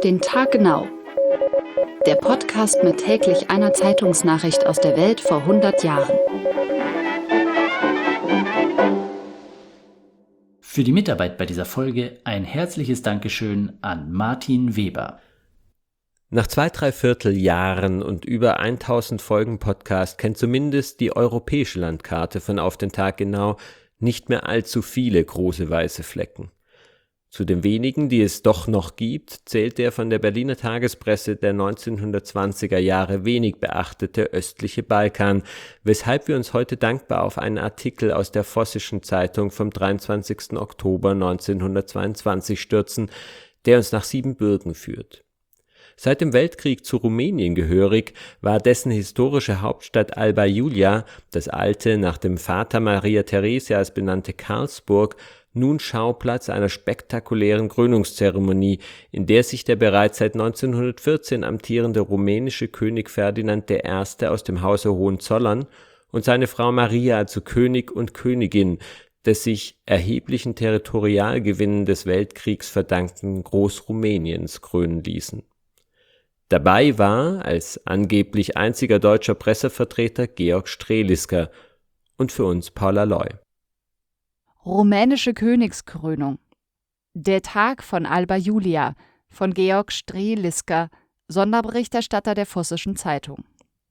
den Tag genau. Der Podcast mit täglich einer Zeitungsnachricht aus der Welt vor 100 Jahren. Für die Mitarbeit bei dieser Folge ein herzliches Dankeschön an Martin Weber. Nach 2¾ Jahren und über 1000 Folgen Podcast kennt zumindest die europäische Landkarte von Auf den Tag genau nicht mehr allzu viele große weiße Flecken. Zu den wenigen, die es doch noch gibt, zählt der von der Berliner Tagespresse der 1920er Jahre wenig beachtete östliche Balkan, weshalb wir uns heute dankbar auf einen Artikel aus der Vossischen Zeitung vom 23. Oktober 1922 stürzen, der uns nach Siebenbürgen führt. Seit dem Weltkrieg zu Rumänien gehörig, war dessen historische Hauptstadt Alba Iulia, das alte, nach dem Vater Maria Theresias benannte Karlsburg, nun Schauplatz einer spektakulären Krönungszeremonie, in der sich der bereits seit 1914 amtierende rumänische König Ferdinand I. aus dem Hause Hohenzollern und seine Frau Maria zu König und Königin des sich erheblichen Territorialgewinnen des Weltkriegs verdankten Großrumäniens krönen ließen. Dabei war als angeblich einziger deutscher Pressevertreter Georg Strelisker und für uns Paula Loy. Rumänische Königskrönung. Der Tag von Alba Iulia von Georg Strelisker, Sonderberichterstatter der Vossischen Zeitung.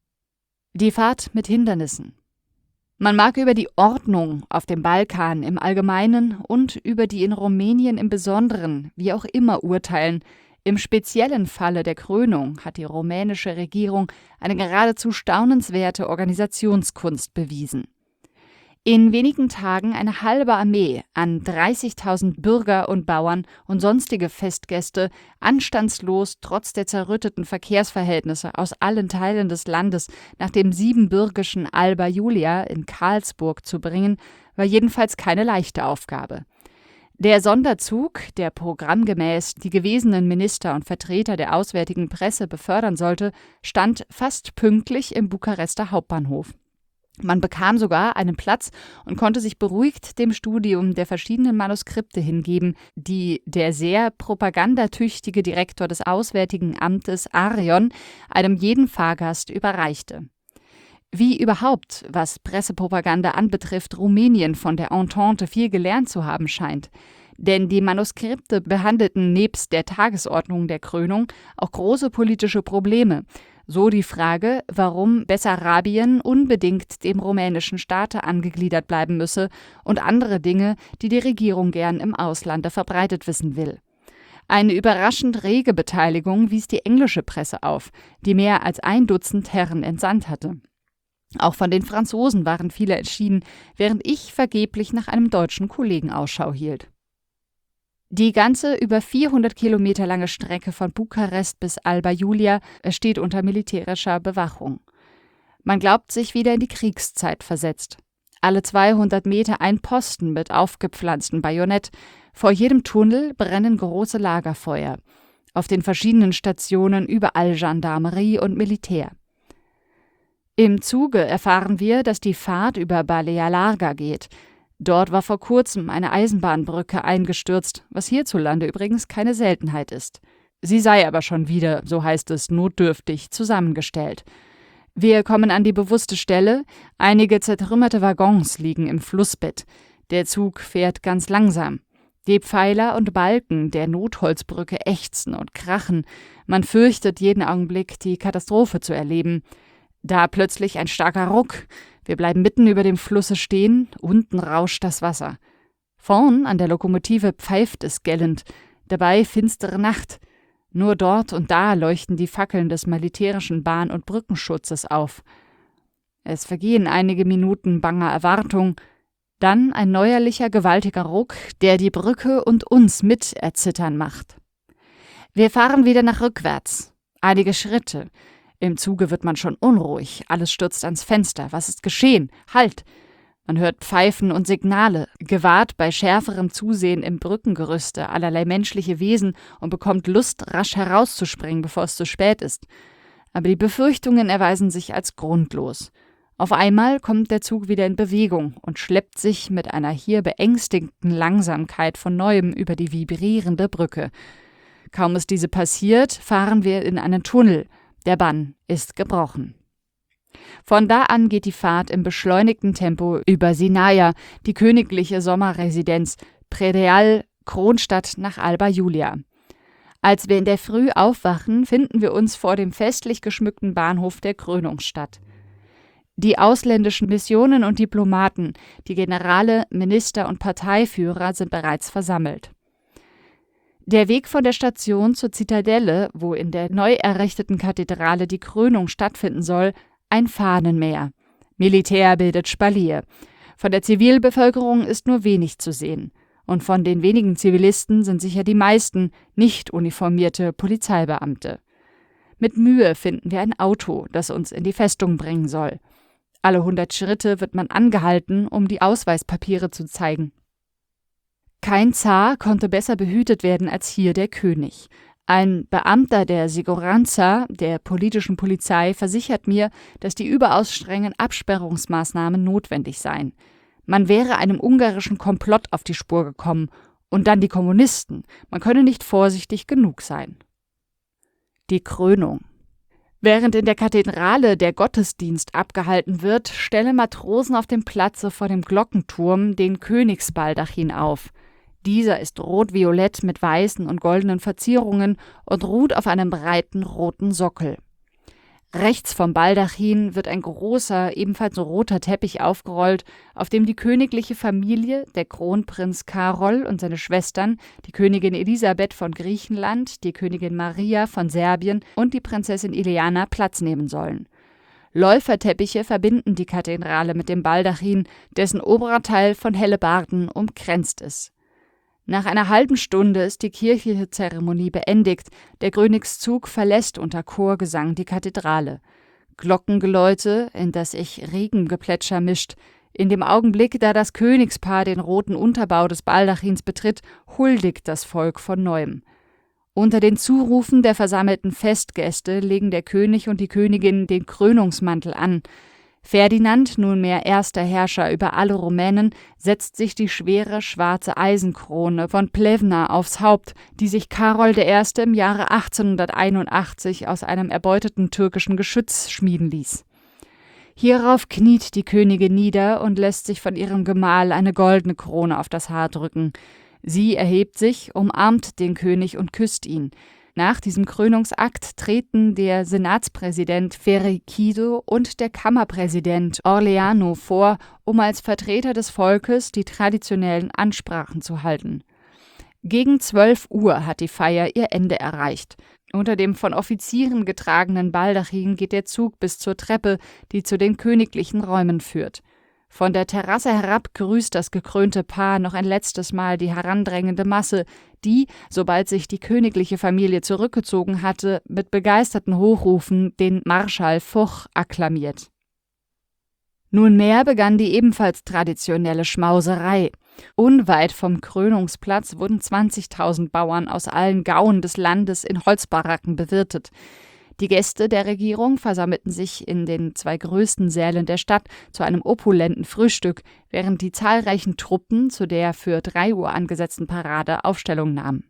Die Fahrt mit Hindernissen. Man mag über die Ordnung auf dem Balkan im Allgemeinen und über die in Rumänien im Besonderen wie auch immer urteilen. Im speziellen Falle der Krönung hat die rumänische Regierung eine geradezu staunenswerte Organisationskunst bewiesen. In wenigen Tagen eine halbe Armee an 30.000 Bürger und Bauern und sonstige Festgäste anstandslos trotz der zerrütteten Verkehrsverhältnisse aus allen Teilen des Landes nach dem siebenbürgischen Alba Iulia in Karlsburg zu bringen, war jedenfalls keine leichte Aufgabe. Der Sonderzug, der programmgemäß die gewesenen Minister und Vertreter der auswärtigen Presse befördern sollte, stand fast pünktlich im Bukarester Hauptbahnhof. Man bekam sogar einen Platz und konnte sich beruhigt dem Studium der verschiedenen Manuskripte hingeben, die der sehr propagandatüchtige Direktor des Auswärtigen Amtes Arion einem jeden Fahrgast überreichte. Wie überhaupt, was Pressepropaganda anbetrifft, Rumänien von der Entente viel gelernt zu haben scheint. Denn die Manuskripte behandelten nebst der Tagesordnung der Krönung auch große politische Probleme. So die Frage, warum Bessarabien unbedingt dem rumänischen Staate angegliedert bleiben müsse und andere Dinge, die die Regierung gern im Auslande verbreitet wissen will. Eine überraschend rege Beteiligung wies die englische Presse auf, die mehr als 1 Dutzend Herren entsandt hatte. Auch von den Franzosen waren viele entschieden, während ich vergeblich nach einem deutschen Kollegen Ausschau hielt. Die ganze über 400 Kilometer lange Strecke von Bukarest bis Alba Iulia steht unter militärischer Bewachung. Man glaubt sich wieder in die Kriegszeit versetzt. Alle 200 Meter ein Posten mit aufgepflanztem Bajonett. Vor jedem Tunnel brennen große Lagerfeuer. Auf den verschiedenen Stationen überall Gendarmerie und Militär. Im Zuge erfahren wir, dass die Fahrt über Balea Larga geht. Dort war vor kurzem eine Eisenbahnbrücke eingestürzt, was hierzulande übrigens keine Seltenheit ist. Sie sei aber schon wieder, so heißt es, notdürftig zusammengestellt. Wir kommen an die bewusste Stelle, einige zertrümmerte Waggons liegen im Flussbett. Der Zug fährt ganz langsam. Die Pfeiler und Balken der Notholzbrücke ächzen und krachen. Man fürchtet jeden Augenblick, die Katastrophe zu erleben. Da plötzlich ein starker Ruck. Wir bleiben mitten über dem Flusse stehen, unten rauscht das Wasser. Vorn an der Lokomotive pfeift es gellend, dabei finstere Nacht. Nur dort und da leuchten die Fackeln des militärischen Bahn- und Brückenschutzes auf. Es vergehen einige Minuten banger Erwartung, dann ein neuerlicher, gewaltiger Ruck, der die Brücke und uns mit erzittern macht. Wir fahren wieder nach rückwärts, einige Schritte. Im Zuge wird man schon unruhig, alles stürzt ans Fenster. Was ist geschehen? Halt! Man hört Pfeifen und Signale, gewahrt bei schärferem Zusehen im Brückengerüste allerlei menschliche Wesen und bekommt Lust, rasch herauszuspringen, bevor es zu spät ist. Aber die Befürchtungen erweisen sich als grundlos. Auf einmal kommt der Zug wieder in Bewegung und schleppt sich mit einer hier beängstigenden Langsamkeit von neuem über die vibrierende Brücke. Kaum ist diese passiert, fahren wir in einen Tunnel. Der Bann ist gebrochen. Von da an geht die Fahrt im beschleunigten Tempo über Sinaia, die königliche Sommerresidenz, Predeal, Kronstadt nach Alba Iulia. Als wir in der Früh aufwachen, finden wir uns vor dem festlich geschmückten Bahnhof der Krönungsstadt. Die ausländischen Missionen und Diplomaten, die Generale, Minister und Parteiführer sind bereits versammelt. Der Weg von der Station zur Zitadelle, wo in der neu errichteten Kathedrale die Krönung stattfinden soll, ein Fahnenmeer. Militär bildet Spalier. Von der Zivilbevölkerung ist nur wenig zu sehen. Und von den wenigen Zivilisten sind sicher die meisten nicht uniformierte Polizeibeamte. Mit Mühe finden wir ein Auto, das uns in die Festung bringen soll. Alle 100 Schritte wird man angehalten, um die Ausweispapiere zu zeigen. Kein Zar konnte besser behütet werden als hier der König. Ein Beamter der Siguranza, der politischen Polizei, versichert mir, dass die überaus strengen Absperrungsmaßnahmen notwendig seien. Man wäre einem ungarischen Komplott auf die Spur gekommen. Und dann die Kommunisten. Man könne nicht vorsichtig genug sein. Die Krönung. Während in der Kathedrale der Gottesdienst abgehalten wird, stellen Matrosen auf dem Platze vor dem Glockenturm den Königsbaldachin auf. Dieser ist rot-violett mit weißen und goldenen Verzierungen und ruht auf einem breiten roten Sockel. Rechts vom Baldachin wird ein großer, ebenfalls roter Teppich aufgerollt, auf dem die königliche Familie, der Kronprinz Karol und seine Schwestern, die Königin Elisabeth von Griechenland, die Königin Maria von Serbien und die Prinzessin Ileana Platz nehmen sollen. Läuferteppiche verbinden die Kathedrale mit dem Baldachin, dessen oberer Teil von Hellebarden umkränzt ist. Nach einer halben Stunde ist die kirchliche Zeremonie beendigt, der Königszug verlässt unter Chorgesang die Kathedrale. Glockengeläute, in das sich Regengeplätscher mischt. In dem Augenblick, da das Königspaar den roten Unterbau des Baldachins betritt, huldigt das Volk von Neuem. Unter den Zurufen der versammelten Festgäste legen der König und die Königin den Krönungsmantel an. Ferdinand, nunmehr erster Herrscher über alle Rumänen, setzt sich die schwere schwarze Eisenkrone von Plevna aufs Haupt, die sich Karol I. im Jahre 1881 aus einem erbeuteten türkischen Geschütz schmieden ließ. Hierauf kniet die Königin nieder und lässt sich von ihrem Gemahl eine goldene Krone auf das Haar drücken. Sie erhebt sich, umarmt den König und küsst ihn. Nach diesem Krönungsakt treten der Senatspräsident Ferrikido und der Kammerpräsident Orleano vor, um als Vertreter des Volkes die traditionellen Ansprachen zu halten. Gegen 12 Uhr hat die Feier ihr Ende erreicht. Unter dem von Offizieren getragenen Baldachin geht der Zug bis zur Treppe, die zu den königlichen Räumen führt. Von der Terrasse herab grüßt das gekrönte Paar noch ein letztes Mal die herandrängende Masse, die, sobald sich die königliche Familie zurückgezogen hatte, mit begeisterten Hochrufen den Marschall Foch akklamiert. Nunmehr begann die ebenfalls traditionelle Schmauserei. Unweit vom Krönungsplatz wurden 20.000 Bauern aus allen Gauen des Landes in Holzbaracken bewirtet. Die Gäste der Regierung versammelten sich in den 2 größten Sälen der Stadt zu einem opulenten Frühstück, während die zahlreichen Truppen zu der für 3 Uhr angesetzten Parade Aufstellung nahmen.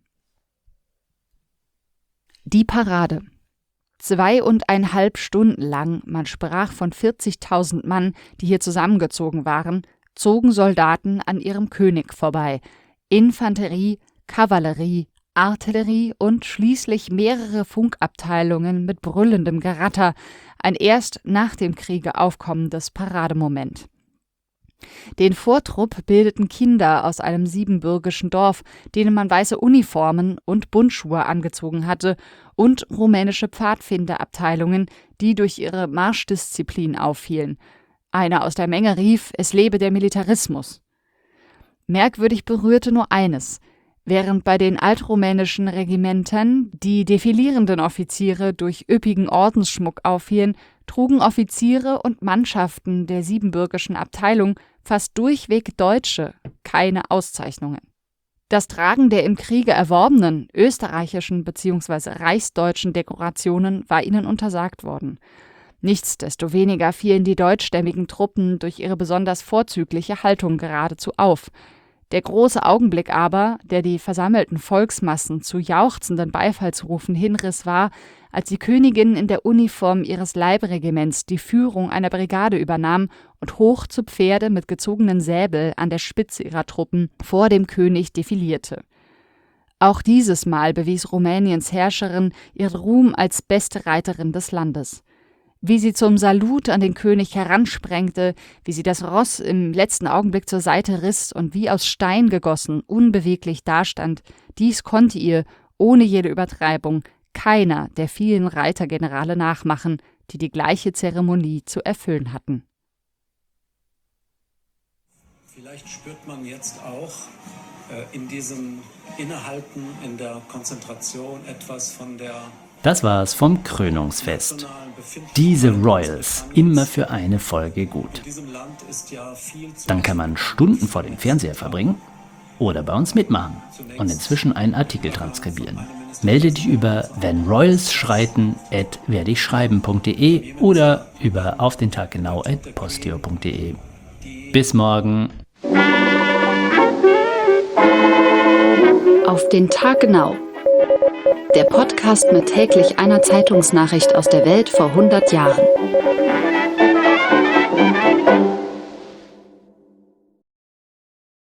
Die Parade. 2,5 Stunden lang, man sprach von 40.000 Mann, die hier zusammengezogen waren, zogen Soldaten an ihrem König vorbei. Infanterie, Kavallerie, Artillerie und schließlich mehrere Funkabteilungen mit brüllendem Geratter, ein erst nach dem Kriege aufkommendes Parademoment. Den Vortrupp bildeten Kinder aus einem siebenbürgischen Dorf, denen man weiße Uniformen und Buntschuhe angezogen hatte, und rumänische Pfadfinderabteilungen, die durch ihre Marschdisziplin auffielen. Einer aus der Menge rief, es lebe der Militarismus. Merkwürdig berührte nur eines: Während bei den altrumänischen Regimentern die defilierenden Offiziere durch üppigen Ordensschmuck auffielen, trugen Offiziere und Mannschaften der siebenbürgischen Abteilung, fast durchweg Deutsche, keine Auszeichnungen. Das Tragen der im Kriege erworbenen österreichischen bzw. reichsdeutschen Dekorationen war ihnen untersagt worden. Nichtsdestoweniger fielen die deutschstämmigen Truppen durch ihre besonders vorzügliche Haltung geradezu auf. Der große Augenblick aber, der die versammelten Volksmassen zu jauchzenden Beifallsrufen hinriss, war, als die Königin in der Uniform ihres Leibregiments die Führung einer Brigade übernahm und hoch zu Pferde mit gezogenen Säbel an der Spitze ihrer Truppen vor dem König defilierte. Auch dieses Mal bewies Rumäniens Herrscherin ihren Ruhm als beste Reiterin des Landes. Wie sie zum Salut an den König heransprengte, wie sie das Ross im letzten Augenblick zur Seite riss und wie aus Stein gegossen, unbeweglich dastand, dies konnte ihr, ohne jede Übertreibung, keiner der vielen Reitergenerale nachmachen, die die gleiche Zeremonie zu erfüllen hatten. Vielleicht spürt man jetzt auch in diesem Innehalten, in der Konzentration etwas von der... Das war's vom Krönungsfest. Diese Royals, immer für eine Folge gut. Dann kann man Stunden vor dem Fernseher verbringen oder bei uns mitmachen und inzwischen einen Artikel transkribieren. Melde dich über wennroyalsschreiten@werdichschreiben.de oder über aufdentaggenau@posteo.de. Bis morgen. Auf den Tag genau. Der Podcast mit täglich einer Zeitungsnachricht aus der Welt vor 100 Jahren.